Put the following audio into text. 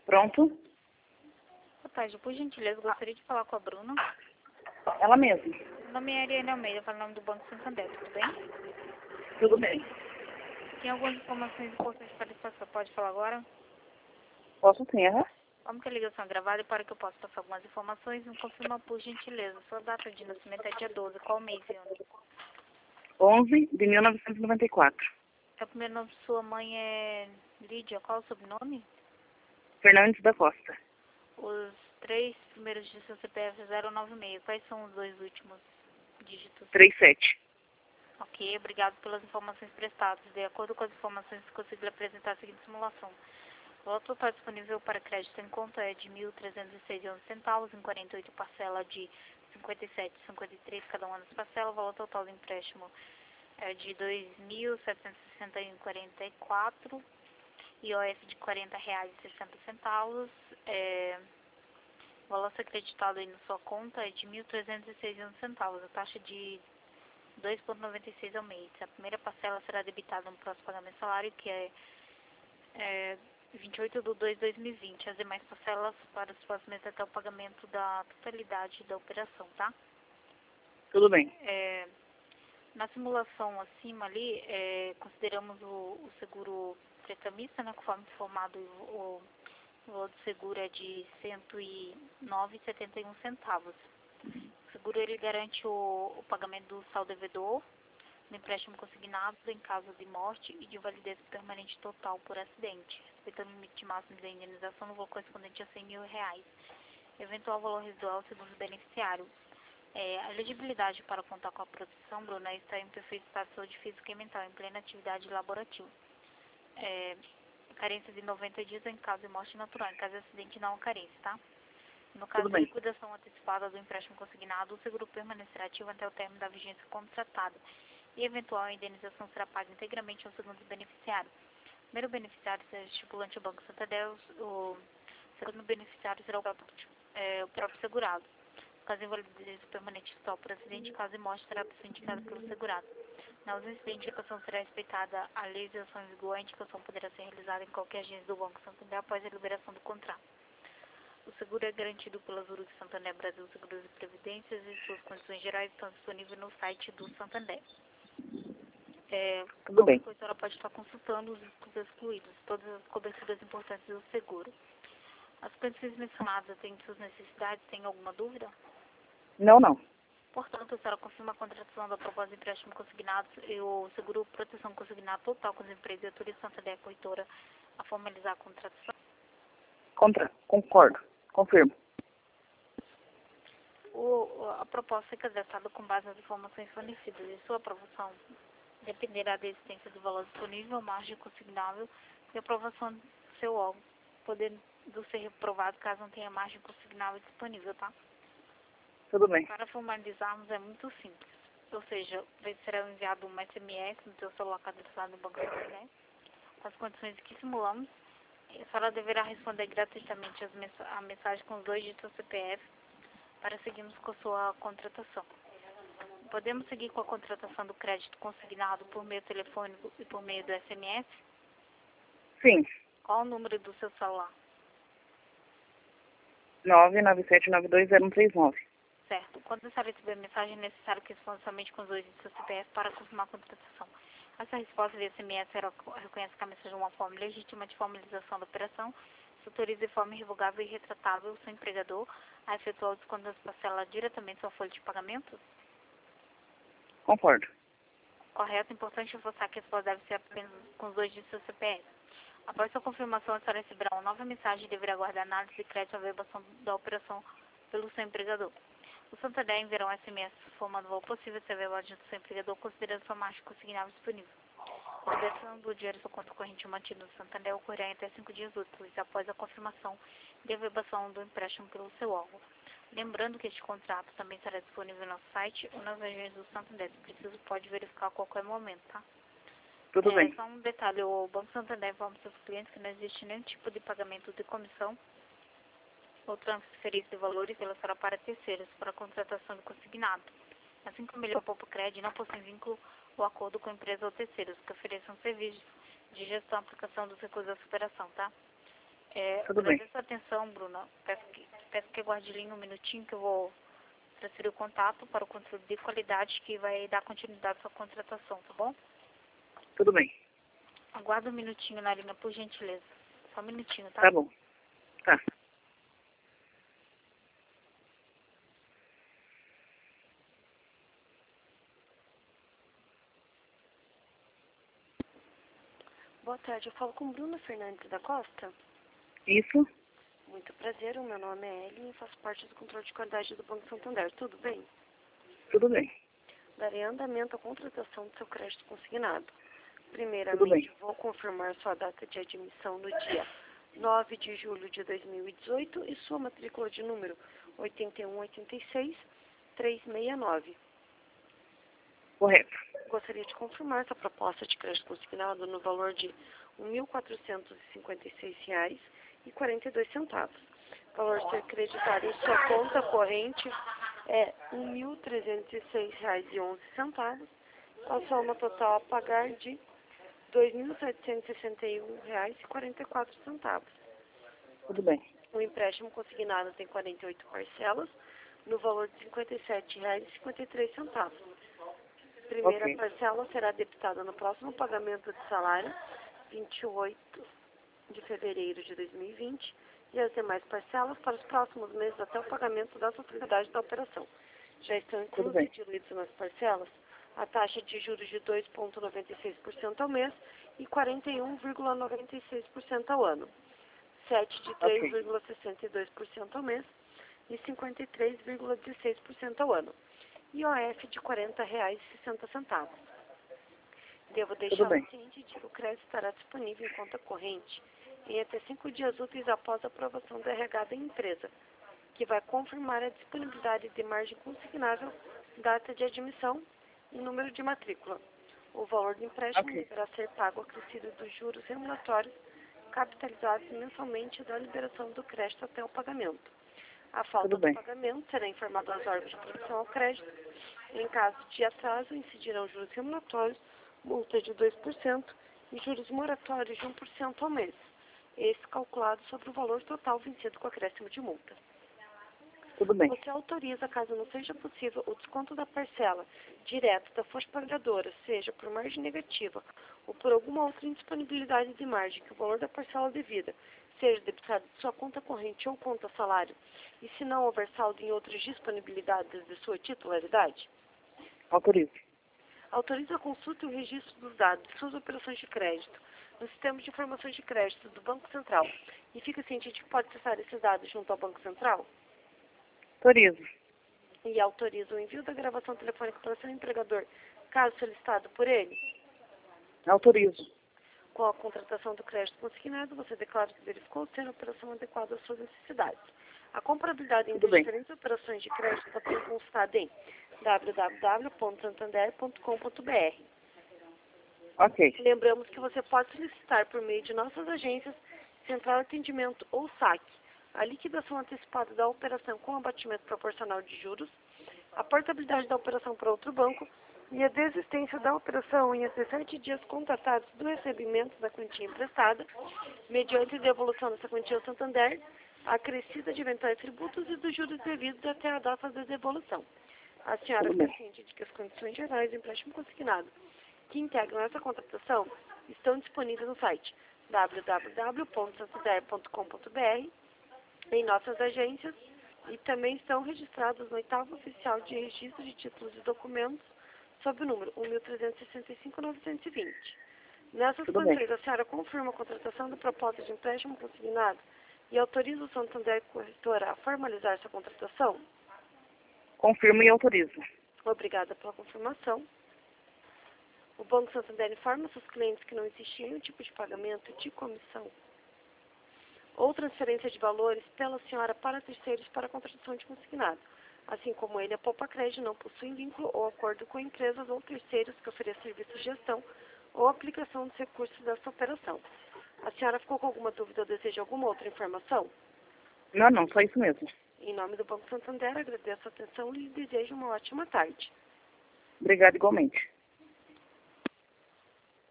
Pronto? Boa tarde, por gentileza, gostaria de falar com a Bruna. Ela mesma. Meu nome é Ariane Almeida, falo em nome do Banco Santander, tudo bem? Tudo bem. Tem algumas informações importantes para passar, pode falar agora? Posso sim, aham. Como que a ligação é gravada e para que eu possa passar algumas informações, me confirma por gentileza. Sua data de nascimento é dia 12, qual mês e ano? 11 de 1994. O primeiro nome de sua mãe é Lídia, qual o sobrenome? Fernandes da Costa. Os 3 primeiros de seu CPF 096, quais são os 2 últimos dígitos? 37. Ok, obrigado pelas informações prestadas. De acordo com as informações, consegui apresentar a seguinte simulação. O valor total disponível para crédito em conta é de R$ 1.306,11, em 48 parcela de 57,53 cada uma das parcelas. O valor total do empréstimo é de R$ 2.761,44, IOF de R$ 40,60. O valor acreditado aí na sua conta é de R$ 1.306,11, a taxa de 2,96 ao mês. A primeira parcela será debitada no próximo pagamento de salário, que é 28/2/2020. As demais parcelas para os próximos meses até o pagamento da totalidade da operação, tá? Tudo bem. Na simulação acima ali, consideramos o seguro prestamista, né, conforme informado, o valor do seguro é de R$ 109,71. O seguro ele garante o pagamento do saldo devedor, no empréstimo consignado em caso de morte e de invalidez permanente total por acidente, respeitando o limite máximo da indenização no valor correspondente a R$ 100 mil. Eventual valor residual segundo o beneficiário. A elegibilidade para contar com a proteção, Bruna, está em perfeito estado de saúde física e mental, em plena atividade laborativa. Carência de 90 dias em caso de morte natural, em caso de acidente não há carência, tá? No caso de liquidação antecipada do empréstimo consignado, o seguro permanecerá ativo até o término da vigência contratada e eventual indenização será paga integralmente ao segundo beneficiário. O primeiro beneficiário será estipulante o Banco Santander, o segundo beneficiário será o próprio segurado. No caso de invalidez permanente total por acidente, caso de morte, será a pessoa indicada pelo segurado. Na ausência da indicação, será respeitada a legislação em vigor. A indicação poderá ser realizada em qualquer agência do Banco Santander após a liberação do contrato. O seguro é garantido pela Zurich Santander Brasil Seguros e Previdências e suas condições gerais estão disponíveis no site do Santander. Tudo bem. A senhora pode estar consultando os riscos excluídos, todas as coberturas importantes do seguro. As condições mencionadas atendem suas necessidades, tem alguma dúvida? Não. Portanto, a senhora confirma a contratação da proposta de empréstimo consignado e o seguro proteção consignado total com as empresas e autoriza Santander Corretora a formalizar a contratação? Concordo. Confirmo. A proposta é cadastral com base nas informações fornecidas e sua aprovação dependerá da existência do valor disponível, margem consignável e aprovação do seu órgão, podendo ser reprovado caso não tenha margem consignável disponível, tá? Tudo bem. Para formalizarmos é muito simples, ou seja, será enviado um SMS no seu celular cadastrado no Banco Santander, as condições que simulamos. A senhora deverá responder gratuitamente a mensagem com os 2 dígitos do CPF para seguirmos com a sua contratação. Podemos seguir com a contratação do crédito consignado por meio telefônico e por meio do SMS? Sim. Qual o número do seu celular? 997920139. Certo. Quando a senhora receber a mensagem, é necessário que responda somente com os 2 dígitos do CPF para confirmar a contratação. Essa resposta via SMS reconhece que a mensagem é uma forma legítima de formalização da operação, se autoriza de forma irrevogável e retratável o seu empregador a efetuar o desconto das parcelas diretamente da sua folha de pagamento? Concordo. Correto. Importante reforçar que a resposta deve ser apenas com os 2 dígitos do CPF. Após sua confirmação, a senhora receberá uma nova mensagem e deverá aguardar análise de crédito e averbação da operação pelo seu empregador. O Santander enviará um SMS informando o valor possível de ser averbado junto do seu empregador, considerando sua margem consignável disponível. A liberação do dinheiro em sua conta corrente mantida no Santander ocorrerá em até 5 dias úteis após a confirmação de averbação do empréstimo pelo seu órgão. Lembrando que este contrato também será disponível no site ou nas agências do Santander. Se preciso, pode verificar a qualquer momento, tá? Tudo bem. Só um detalhe, o Banco Santander informa seus clientes que não existe nenhum tipo de pagamento de comissão ou transferência de valores pela senhora para terceiros para a contratação de consignado. Assim como ele poupa crédito, não possui vínculo ou acordo com empresa ou terceiros que ofereçam serviços de gestão e aplicação dos recursos da superação, tá? Tudo bem. Agradeço a atenção, Bruna. Peço que aguarde linha um minutinho que eu vou transferir o contato para o controle de qualidade que vai dar continuidade à sua contratação, tá bom? Tudo bem. Aguarda um minutinho na linha, por gentileza. Só um minutinho, tá? Tá bom. Tá. Boa tarde, eu falo com Bruna Fernandes da Costa. Isso? Muito prazer, o meu nome é Ellen e faço parte do controle de qualidade do Banco Santander. Tudo bem? Tudo bem. Darei andamento à contratação do seu crédito consignado. Tudo Primeiramente, bem. vou confirmar sua data de admissão no dia 9 de julho de 2018 e sua matrícula de número 8186369. Correto. Gostaria de confirmar sua proposta de crédito consignado no valor de R$ 1.456,42. O valor a ser creditado em sua conta corrente é R$ 1.306,11, a soma total a pagar de R$ 2.761,44. Tudo bem. O empréstimo consignado tem 48 parcelas, no valor de R$ 57,53. Primeira Ok. parcela será debitada no próximo pagamento de salário, 28 de fevereiro de 2020, e as demais parcelas para os próximos meses até o pagamento da totalidade da operação. Já estão Tudo inclusos bem. e diluídos nas parcelas a taxa de juros de 2,96% ao mês e 41,96% ao ano, 7 de Ok. 3,62% ao mês e 53,16% ao ano. IOF de R$ 40,60. Devo Tudo deixar bem. ciente de que o crédito estará disponível em conta corrente em até 5 dias úteis após a aprovação do RH da empresa, que vai confirmar a disponibilidade de margem consignável, data de admissão e número de matrícula. O valor do empréstimo Ok. deverá ser pago acrescido dos juros remuneratórios capitalizados mensalmente da liberação do crédito até o pagamento. A falta Tudo do bem. pagamento será informada aos órgãos de proteção ao crédito. Em caso de atraso, incidirão juros remuneratórios, multa de 2% e juros moratórios de 1% ao mês. Esse calculado sobre o valor total vencido com acréscimo de multa. Tudo bem. Você autoriza, caso não seja possível, o desconto da parcela direto da fonte pagadora, seja por margem negativa ou por alguma outra indisponibilidade de margem, que o valor da parcela devida seja debitado de sua conta corrente ou conta salário, e se não houver saldo em outras disponibilidades de sua titularidade? Autorizo. Autoriza a consulta e o registro dos dados de suas operações de crédito no sistema de informações de crédito do Banco Central e fica ciente de que pode acessar esses dados junto ao Banco Central? Autorizo. E autoriza o envio da gravação telefônica para seu empregador, caso solicitado por ele? Autorizo. Com a contratação do crédito consignado, você declara que verificou ser a operação adequada às suas necessidades. A comparabilidade entre Tudo bem. diferentes operações de crédito pode ser consultada em www.santander.com.br. Ok. Lembramos que você pode solicitar por meio de nossas agências, Central Atendimento ou SAC, a liquidação antecipada da operação com abatimento proporcional de juros, a portabilidade da operação para outro banco e a desistência da operação em até 7 dias contatáveis do recebimento da quantia emprestada, mediante devolução dessa quantia ao Santander, acrescida de eventuais tributos e dos juros devidos até a data da devolução. A senhora Tudo fica bem. ciente de que as condições gerais do empréstimo consignado que integram essa contratação estão disponíveis no site www.santander.com.br, em nossas agências, e também estão registrados no 8º Oficial de Registro de Títulos e Documentos, sob o número 1.365.920. Nessas Tudo bem. condições, a senhora confirma a contratação da proposta de empréstimo consignado e autoriza o Santander Corretora a formalizar essa contratação? Confirmo e autorizo. Obrigada pela confirmação. O Banco Santander informa seus clientes que não existe nenhum tipo de pagamento de comissão ou transferência de valores pela senhora para terceiros para a contratação de consignado. Assim como ele, a Poupa Crédito não possui vínculo ou acordo com empresas ou terceiros que ofereçam serviços de gestão ou aplicação dos recursos dessa operação. A senhora ficou com alguma dúvida ou deseja alguma outra informação? Não, só isso mesmo. Em nome do Banco Santander, agradeço a atenção e lhe desejo uma ótima tarde. Obrigado igualmente.